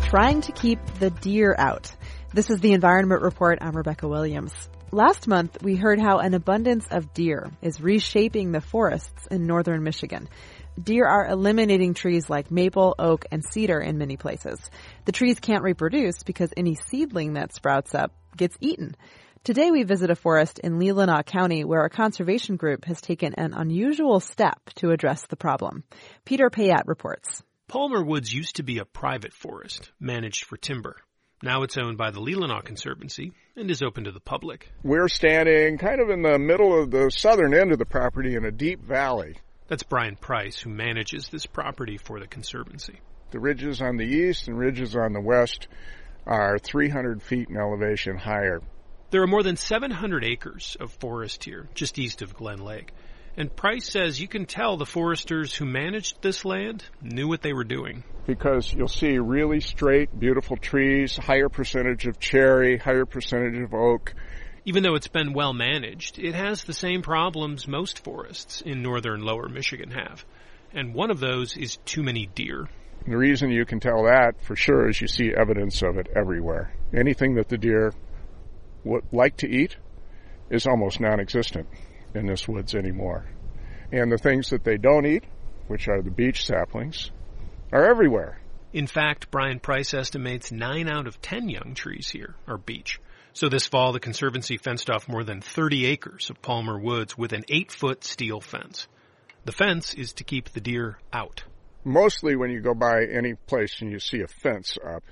trying to keep the deer out. This is the Environment Report. I'm Rebecca Williams. Last month, we heard how an abundance of deer is reshaping the forests in northern Michigan. Deer are eliminating trees like maple, oak, and cedar in many places. The trees can't reproduce because any seedling that sprouts up gets eaten. Today we visit a forest in Leelanau County where a conservation group has taken an unusual step to address the problem. Peter Payat reports. Palmer Woods used to be a private forest, managed for timber. Now it's owned by the Leelanau Conservancy and is open to the public. We're standing kind of in the middle of the southern end of the property in a deep valley. That's Brian Price, who manages this property for the Conservancy. The ridges on the east and ridges on the west are 300 feet in elevation higher. There are more than 700 acres of forest here, just east of Glen Lake. And Price says you can tell the foresters who managed this land knew what they were doing. Because you'll see really straight, beautiful trees, higher percentage of cherry, higher percentage of oak. Even though it's been well managed, it has the same problems most forests in northern lower Michigan have. And one of those is too many deer. The reason you can tell that for sure is you see evidence of it everywhere. Anything that the deer would like to eat is almost non-existent in this woods anymore. And the things that they don't eat, which are the beech saplings, are everywhere. In fact, Brian Price estimates 9 out of 10 young trees here are beech. So this fall, the Conservancy fenced off more than 30 acres of Palmer Woods with an 8-foot steel fence. The fence is to keep the deer out. Mostly when you go by any place and you see a fence up,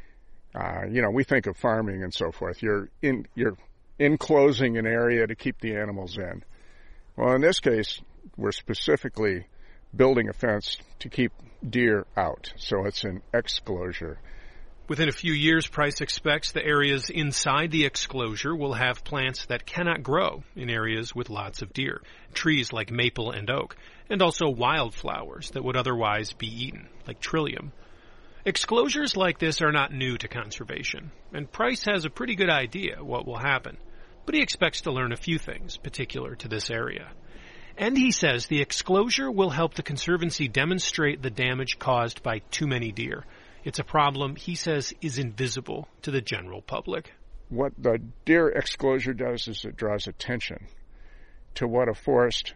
we think of farming and so forth. You're enclosing an area to keep the animals in. Well, in this case, we're specifically building a fence to keep deer out, so it's an exclosure. Within a few years, Price expects the areas inside the exclosure will have plants that cannot grow in areas with lots of deer, trees like maple and oak, and also wildflowers that would otherwise be eaten, like trillium. Exclosures like this are not new to conservation, and Price has a pretty good idea what will happen. But he expects to learn a few things particular to this area. And he says the exclosure will help the Conservancy demonstrate the damage caused by too many deer. It's a problem, he says, is invisible to the general public. What the deer exclosure does is it draws attention to what a forest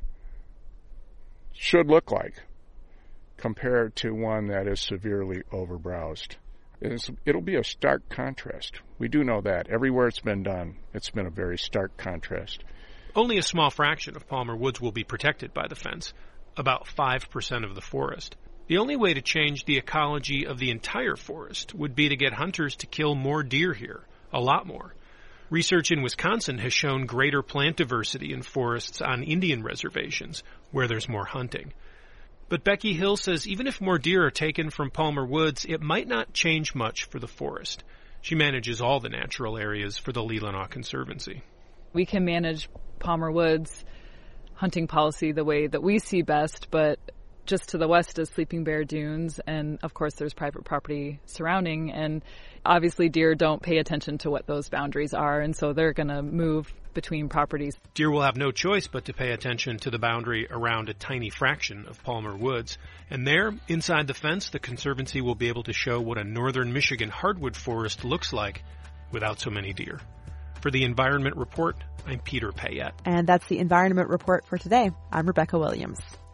should look like compared to one that is severely overbrowsed. It'll be a stark contrast. We do know that. Everywhere it's been done, it's been a very stark contrast. Only a small fraction of Palmer Woods will be protected by the fence, about 5% of the forest. The only way to change the ecology of the entire forest would be to get hunters to kill more deer here, a lot more. Research in Wisconsin has shown greater plant diversity in forests on Indian reservations, where there's more hunting. But Becky Hill says even if more deer are taken from Palmer Woods, it might not change much for the forest. She manages all the natural areas for the Leelanau Conservancy. We can manage Palmer Woods hunting policy the way that we see best, but just to the west is Sleeping Bear Dunes, and of course there's private property surrounding, and obviously deer don't pay attention to what those boundaries are, and so they're going to move between properties. Deer will have no choice but to pay attention to the boundary around a tiny fraction of Palmer Woods, and there, inside the fence, the Conservancy will be able to show what a northern Michigan hardwood forest looks like without so many deer. For the Environment Report, I'm Peter Payat. And that's the Environment Report for today. I'm Rebecca Williams.